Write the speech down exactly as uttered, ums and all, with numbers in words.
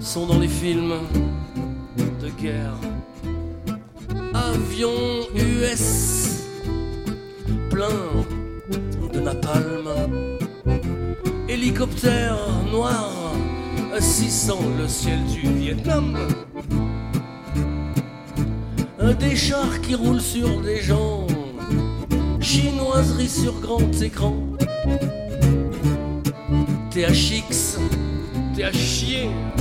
sont dans les films de guerre. Avion U S plein de napalm, hélicoptère noir sissant le ciel du Vietnam, des chars qui roulent sur des gens, chinoiserie sur grand écran, T H X, T H chier.